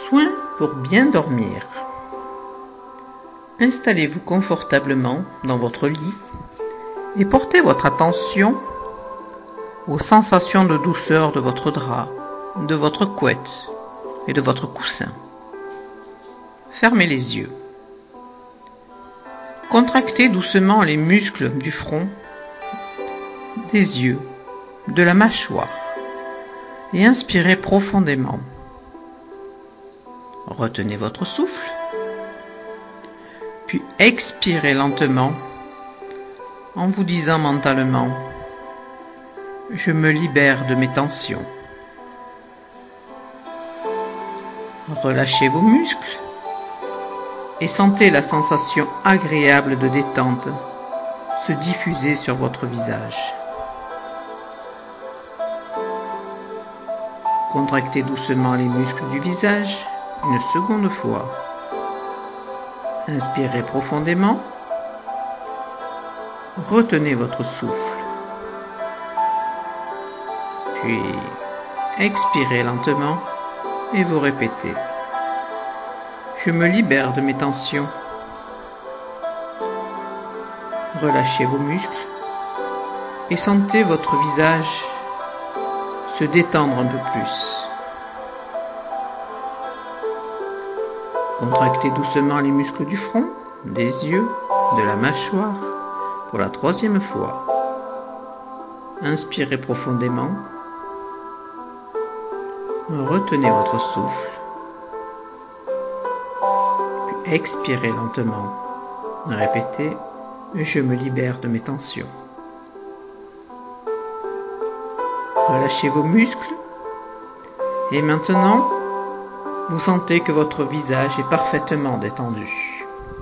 Soin pour bien dormir. Installez-vous confortablement dans votre lit et portez votre attention aux sensations de douceur de votre drap, de votre couette et de votre coussin. Fermez les yeux. Contractez doucement les muscles du front, des yeux, de la mâchoire et inspirez profondément. Retenez votre souffle, puis expirez lentement en vous disant mentalement « Je me libère de mes tensions ». Relâchez vos muscles et sentez la sensation agréable de détente se diffuser sur votre visage. Contractez doucement les muscles du visage une seconde fois. Inspirez profondément. Retenez votre souffle. Puis expirez lentement et vous répétez « Je me libère de mes tensions ». Relâchez vos muscles et sentez votre visage se détendre un peu plus. Contractez doucement les muscles du front, des yeux, de la mâchoire pour la troisième fois. Inspirez profondément. Retenez votre souffle. Puis expirez lentement. Répétez « Je me libère de mes tensions ». Relâchez vos muscles. Et maintenant, vous sentez que votre visage est parfaitement détendu.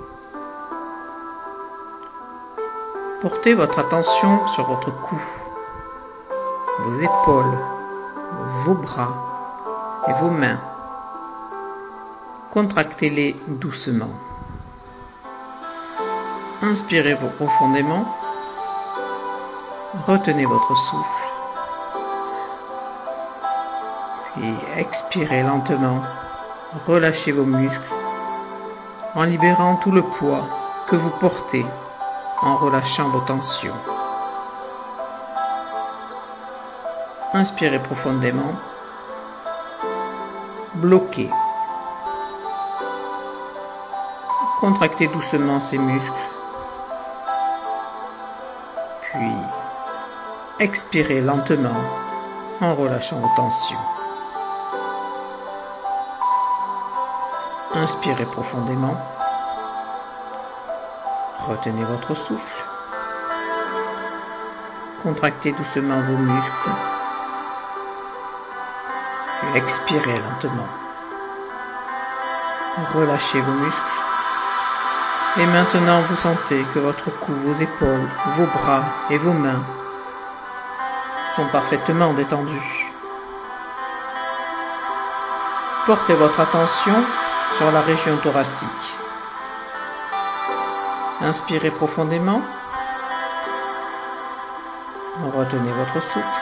Portez votre attention sur votre cou, vos épaules, vos bras et vos mains. Contractez-les doucement. Inspirez profondément. Retenez votre souffle. Puis expirez lentement. Relâchez vos muscles en libérant tout le poids que vous portez en relâchant vos tensions. Inspirez profondément. Bloquez. Contractez doucement ces muscles. Puis expirez lentement en relâchant vos tensions. Inspirez profondément. Retenez votre souffle. Contractez doucement vos muscles. Puis expirez lentement. Relâchez vos muscles. Et maintenant, vous sentez que votre cou, vos épaules, vos bras et vos mains sont parfaitement détendus. Portez votre attention sur la région thoracique. Inspirez profondément. Retenez votre souffle.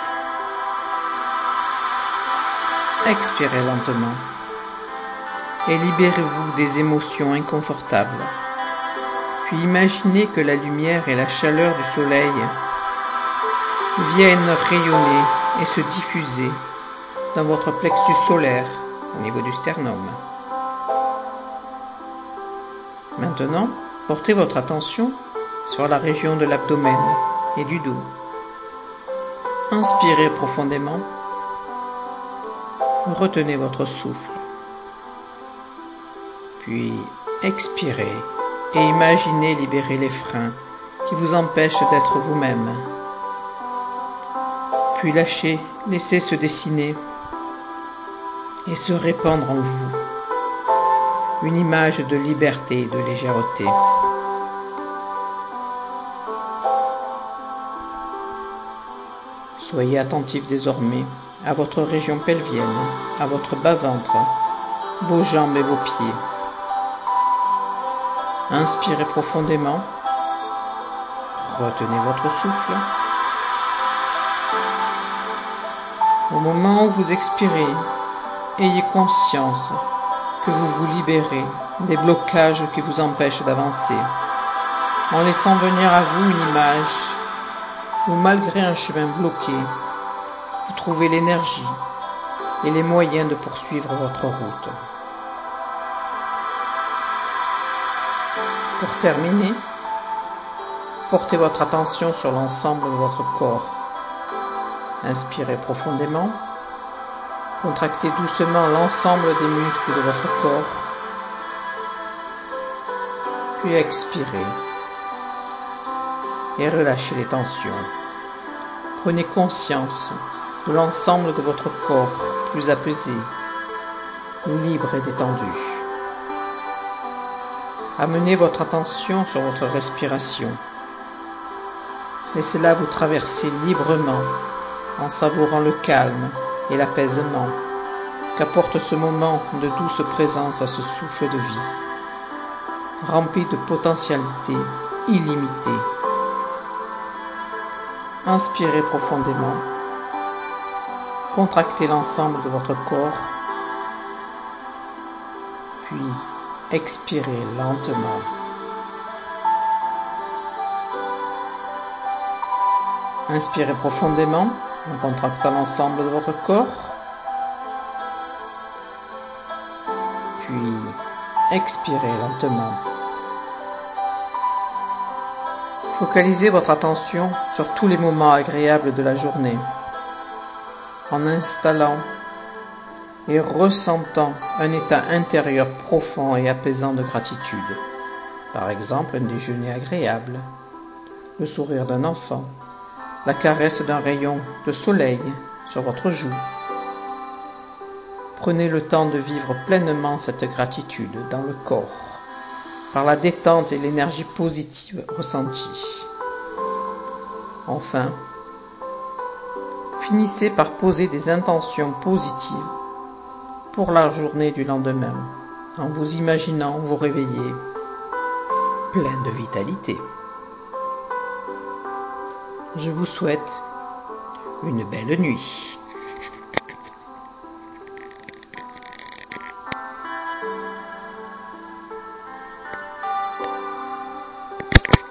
Expirez lentement. Et libérez-vous des émotions inconfortables. Puis imaginez que la lumière et la chaleur du soleil viennent rayonner et se diffuser dans votre plexus solaire au niveau du sternum. Maintenant, portez votre attention sur la région de l'abdomen et du dos. Inspirez profondément. Retenez votre souffle. Puis expirez et imaginez libérer les freins qui vous empêchent d'être vous-même. Puis lâchez, laissez se dessiner et se répandre en vous une image de liberté et de légèreté. Soyez attentif désormais à votre région pelvienne, à votre bas-ventre, vos jambes et vos pieds. Inspirez profondément. Retenez votre souffle. Au moment où vous expirez, ayez conscience que vous vous libérez des blocages qui vous empêchent d'avancer, en laissant venir à vous une image où, malgré un chemin bloqué, vous trouvez l'énergie et les moyens de poursuivre votre route. Pour terminer, portez votre attention sur l'ensemble de votre corps. Inspirez profondément, contractez doucement l'ensemble des muscles de votre corps, puis expirez et relâchez les tensions. Prenez conscience de l'ensemble de votre corps plus apaisé, libre et détendu. Amenez votre attention sur votre respiration. Laissez-la vous traverser librement en savourant le calme et l'apaisement qu'apporte ce moment de douce présence à ce souffle de vie, rempli de potentialités illimitées. Inspirez profondément, contractez l'ensemble de votre corps, puis expirez lentement. Inspirez profondément en contractant l'ensemble de votre corps, puis expirez lentement. Focalisez votre attention sur tous les moments agréables de la journée, en installant et ressentant un état intérieur profond et apaisant de gratitude. Par exemple, un déjeuner agréable, le sourire d'un enfant, la caresse d'un rayon de soleil sur votre joue. Prenez le temps de vivre pleinement cette gratitude dans le corps, par la détente et l'énergie positive ressentie. Enfin, finissez par poser des intentions positives pour la journée du lendemain, en vous imaginant vous réveiller plein de vitalité. Je vous souhaite une belle nuit.